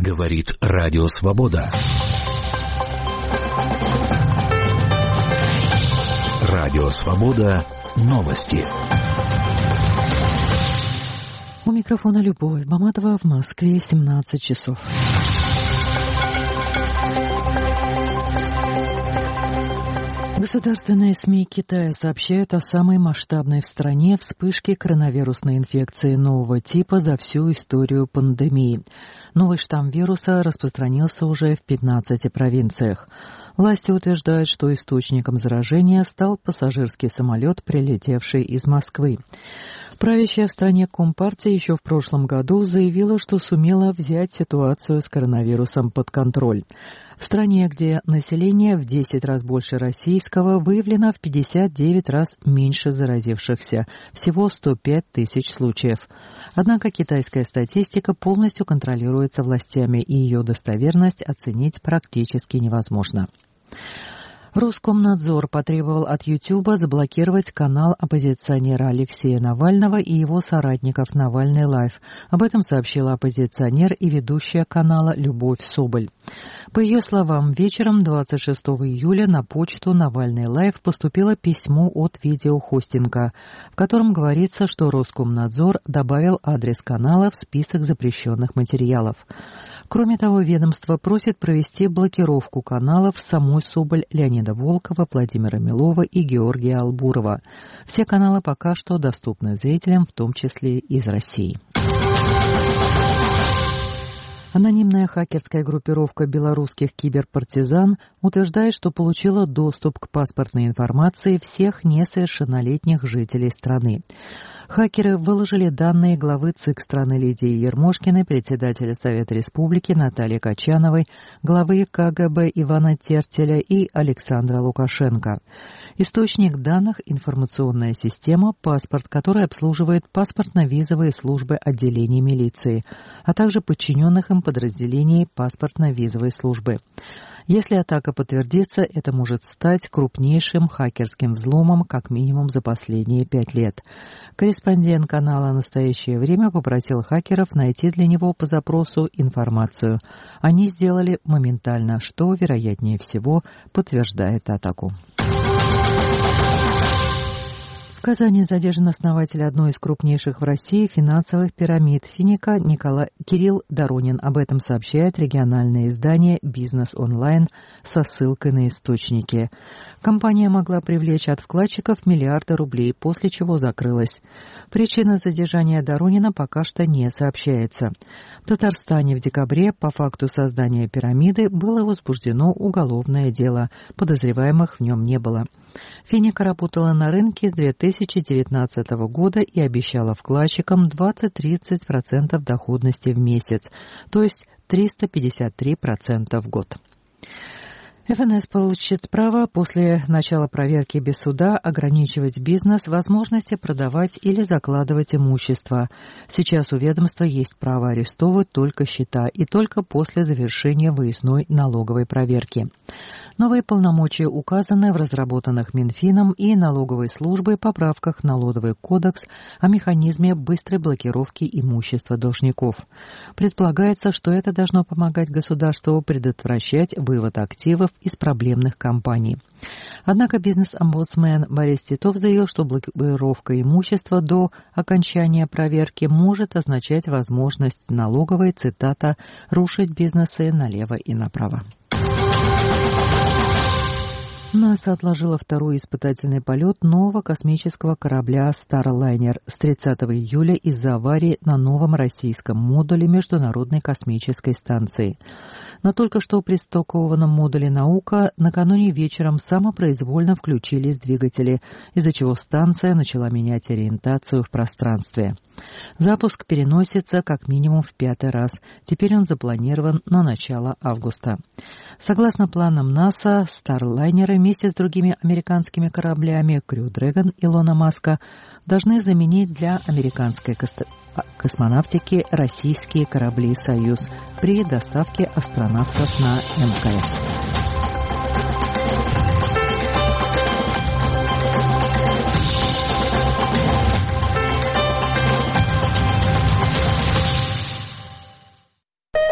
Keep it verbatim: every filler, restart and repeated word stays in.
Говорит Радио Свобода. Радио Свобода. Новости. У микрофона Любовь Баматова, в Москве семнадцать часов. Государственные СМИ Китая сообщают о самой масштабной в стране вспышке коронавирусной инфекции нового типа за всю историю пандемии. Новый штамм вируса распространился уже в пятнадцати провинциях. Власти утверждают, что источником заражения стал пассажирский самолет, прилетевший из Москвы. Правящая в стране Компартия еще в прошлом году заявила, что сумела взять ситуацию с коронавирусом под контроль. В стране, где население в десять раз больше российского, выявлено в пятьдесят девять раз меньше заразившихся, всего сто пять тысяч случаев. Однако китайская статистика полностью контролируется властями, и ее достоверность оценить практически невозможно. Роскомнадзор потребовал от Ютуба заблокировать канал оппозиционера Алексея Навального и его соратников «Навальный Лайв». Об этом сообщила оппозиционер и ведущая канала Любовь Соболь. По ее словам, вечером двадцать шестого июля на почту «Навальный Лайв» поступило письмо от видеохостинга, в котором говорится, что Роскомнадзор добавил адрес канала в список запрещенных материалов. Кроме того, ведомство просит провести блокировку каналов самой Соболь, Леонида Волкова, Владимира Милова и Георгия Албурова. Все каналы пока что доступны зрителям, в том числе из России. Анонимная хакерская группировка белорусских киберпартизан утверждает, что получила доступ к паспортной информации всех несовершеннолетних жителей страны. Хакеры выложили данные главы ЦИК страны Лидии Ермошкиной, председателя Совета Республики Натальи Качановой, главы КГБ Ивана Тертеля и Александра Лукашенко. Источник данных – информационная система «Паспорт», которая обслуживает паспортно-визовые службы отделений милиции, а также подчиненных им подразделений паспортно-визовой службы. Если атака подтвердится, это может стать крупнейшим хакерским взломом как минимум за последние пять лет. Корреспондент канала «Настоящее время» попросил хакеров найти для него по запросу информацию. Они сделали моментально, что, вероятнее всего, подтверждает атаку. В Казани задержан основатель одной из крупнейших в России финансовых пирамид Финика Николай Кирилл Доронин. Об этом сообщает региональное издание «Бизнес онлайн» со ссылкой на источники. Компания могла привлечь от вкладчиков миллиарды рублей, после чего закрылась. Причина задержания Доронина пока что не сообщается. В Татарстане в декабре по факту создания пирамиды было возбуждено уголовное дело. Подозреваемых в нем не было. Финика работала на рынке с две тысячи девятнадцатого года и обещала вкладчикам двадцать-тридцать процентов доходности в месяц, то есть триста пятьдесят три процента в год. эф эн эс получит право после начала проверки без суда ограничивать бизнес возможности продавать или закладывать имущество. Сейчас у ведомства есть право арестовывать только счета и только после завершения выездной налоговой проверки. Новые полномочия указаны в разработанных Минфином и налоговой службой поправках в Налоговый кодекс о механизме быстрой блокировки имущества должников. Предполагается, что это должно помогать государству предотвращать вывод активов из проблемных компаний. Однако бизнес-омбудсмен Борис Титов заявил, что блокировка имущества до окончания проверки может означать возможность налоговой, цитата, «рушить бизнесы налево и направо». НАСА отложила второй испытательный полет нового космического корабля Starliner с тридцатого июля из-за аварии на новом российском модуле Международной космической станции. На только что пристыкованном модуле «Наука» накануне вечером самопроизвольно включились двигатели, из-за чего станция начала менять ориентацию в пространстве. Запуск переносится как минимум в пятый раз. Теперь он запланирован на начало августа. Согласно планам НАСА, Starliner вместе с другими американскими кораблями Crew Dragon Илона Маска должны заменить для американской космонавтики российские корабли «Союз» при доставке астронавтов на эм ка эс.